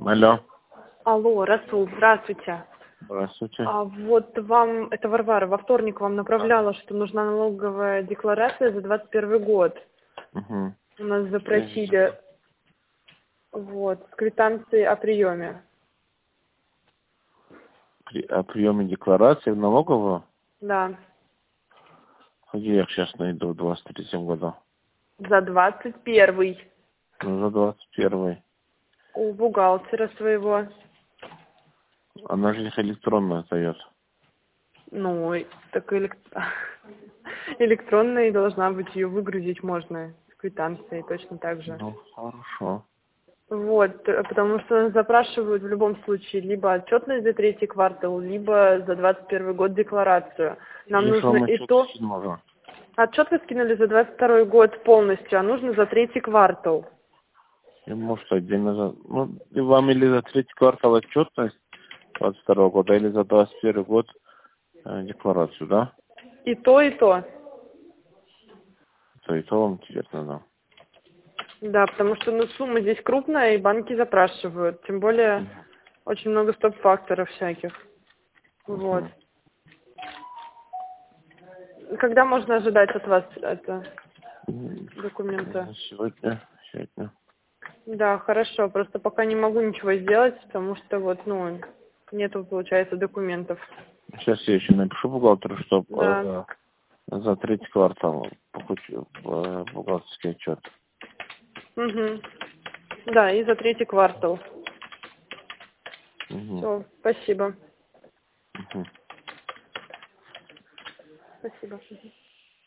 Алло. Алло, Расул, здравствуйте. Здравствуйте. Вот вам, это Варвара, во вторник вам направляла, что нужна налоговая декларация за 21 год. Угу. У нас запросили вот, с квитанцией о приеме. О приеме декларации в налоговую? Да. Где я сейчас найду в 23-м году? За 21. Ну, за 21-й. У бухгалтера своего. Она же их электронно дает. Ну, так электронная должна быть, ее выгрузить можно с квитанцией точно так же. Ну, хорошо. Вот, потому что запрашивают в любом случае либо отчетность за третий квартал, либо за 21 год декларацию. Нам Если нужно вам и отчет то... можно. Отчет вы скинули за 22 год полностью, а нужно за третий квартал. И может отдельно за... Ну, и вам или за третий квартал отчетность 22 года, или за 21 год декларацию, да? И то, и то. То и то вам интересно, да. Да, потому что ну, сумма здесь крупная, и банки запрашивают. Тем более очень много стоп-факторов всяких. Вот. Угу. Когда можно ожидать от вас это документы? Сегодня. Да, хорошо. Просто пока не могу ничего сделать, потому что вот, ну, нету, получается, документов. Сейчас я еще напишу бухгалтеру, чтобы Да. за третий квартал получил бухгалтерский отчет. Угу. Да, и за третий квартал. Угу. Все, спасибо. Угу. Спасибо.